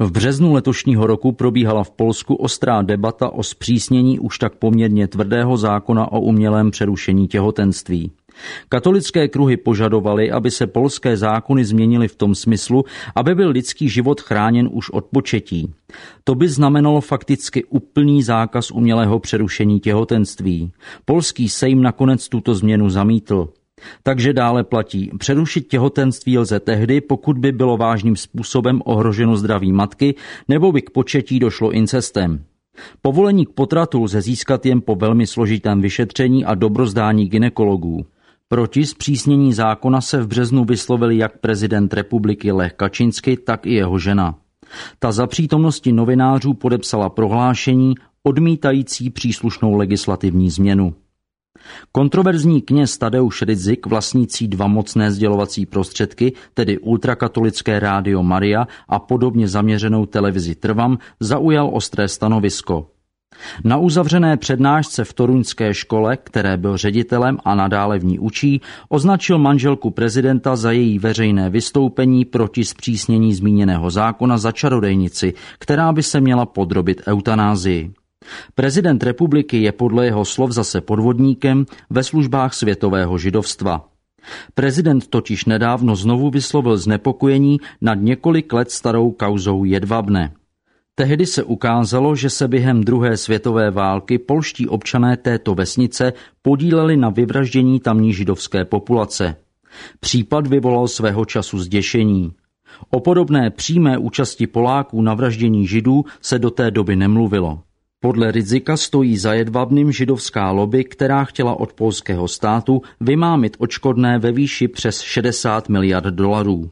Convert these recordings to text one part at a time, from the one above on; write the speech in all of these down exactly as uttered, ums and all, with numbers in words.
V březnu letošního roku probíhala v Polsku ostrá debata o zpřísnění už tak poměrně tvrdého zákona o umělém přerušení těhotenství. Katolické kruhy požadovaly, aby se polské zákony změnily v tom smyslu, aby byl lidský život chráněn už od početí. To by znamenalo fakticky úplný zákaz umělého přerušení těhotenství. Polský sejm nakonec tuto změnu zamítl. Takže dále platí, přerušit těhotenství lze tehdy, pokud by bylo vážným způsobem ohroženo zdraví matky nebo by k početí došlo incestem. Povolení k potratu lze získat jen po velmi složitém vyšetření a dobrozdání gynekologů. Proti zpřísnění zákona se v březnu vyslovili jak prezident republiky Lech Kaczyński, tak i jeho žena. Ta za přítomnosti novinářů podepsala prohlášení odmítající příslušnou legislativní změnu. Kontroverzní kněz Tadeusz Rydzyk, vlastnící dva mocné sdělovací prostředky, tedy ultrakatolické rádio Maria a podobně zaměřenou televizi Trvam, zaujal ostré stanovisko. Na uzavřené přednášce v toruňské škole, které byl ředitelem a nadále v ní učí, označil manželku prezidenta za její veřejné vystoupení proti zpřísnění zmíněného zákona za čarodejnici, která by se měla podrobit eutanázii. Prezident republiky je podle jeho slov zase podvodníkem ve službách světového židovstva. Prezident totiž nedávno znovu vyslovil znepokojení nad několik let starou kauzou Jedwabne. Tehdy se ukázalo, že se během druhé světové války polští občané této vesnice podíleli na vyvraždění tamní židovské populace. Případ vyvolal svého času zděšení. O podobné přímé účasti Poláků na vraždění Židů se do té doby nemluvilo. Podle Rydzyka stojí za Jedwabnym židovská lobby, která chtěla od polského státu vymámit odškodné ve výši přes šedesát miliard dolarů.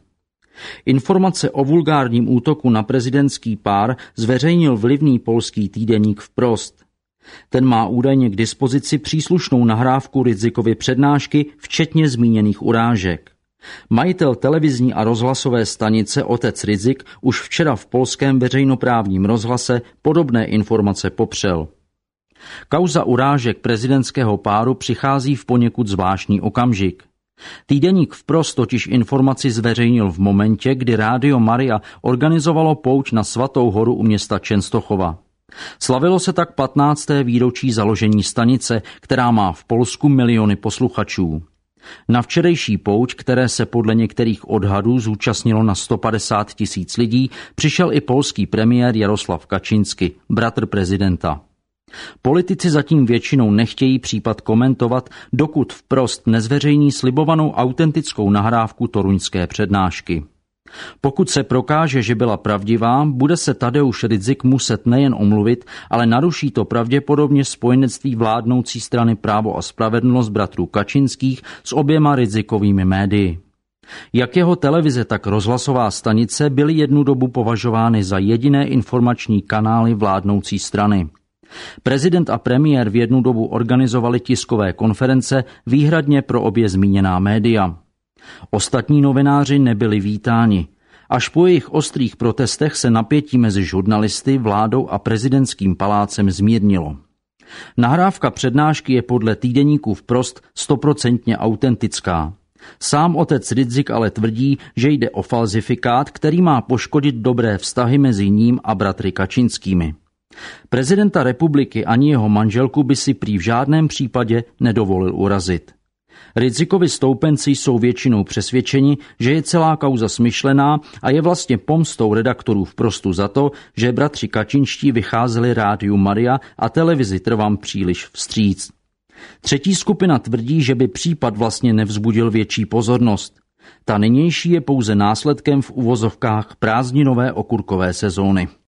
Informace o vulgárním útoku na prezidentský pár zveřejnil vlivný polský týdeník Wprost. Ten má údajně k dispozici příslušnou nahrávku Rydzykovy přednášky, včetně zmíněných urážek. Majitel televizní a rozhlasové stanice otec Rydzyk už včera v polském veřejnoprávním rozhlase podobné informace popřel. Kauza urážek prezidentského páru přichází v poněkud zvláštní okamžik. Týdeník Wprost totiž informaci zveřejnil v momentě, kdy rádio Maria organizovalo pouť na Svatou horu u města Čenstochova. Slavilo se tak patnácté výročí založení stanice, která má v Polsku miliony posluchačů. Na včerejší pouť, které se podle některých odhadů zúčastnilo na sto padesát tisíc lidí, přišel i polský premiér Jarosław Kaczyński, bratr prezidenta. Politici zatím většinou nechtějí případ komentovat, dokud Wprost nezveřejní slibovanou autentickou nahrávku toruňské přednášky. Pokud se prokáže, že byla pravdivá, bude se Tadeusz Rydzyk muset nejen omluvit, ale naruší to pravděpodobně spojenectví vládnoucí strany Právo a spravedlnost bratrů Kaczynských s oběma Rydzykovými médii. Jak jeho televize, tak rozhlasová stanice byly jednu dobu považovány za jediné informační kanály vládnoucí strany. Prezident a premiér v jednu dobu organizovali tiskové konference výhradně pro obě zmíněná média. Ostatní novináři nebyli vítáni. Až po jejich ostrých protestech se napětí mezi žurnalisty, vládou a prezidentským palácem zmírnilo. Nahrávka přednášky je podle týdeníku Wprost stoprocentně autentická. Sám otec Rydzyk ale tvrdí, že jde o falzifikát, který má poškodit dobré vztahy mezi ním a bratry Kaczynskými. Prezidenta republiky ani jeho manželku by si prý v žádném případě nedovolil urazit. Rydzykovi stoupenci jsou většinou přesvědčeni, že je celá kauza smyšlená a je vlastně pomstou redaktorů Wprostu za to, že bratři Kaczynští vycházeli rádiu Maria a televizi Trvam příliš vstříc. Třetí skupina tvrdí, že by případ vlastně nevzbudil větší pozornost. Ta nynější je pouze následkem v uvozovkách prázdninové okurkové sezóny.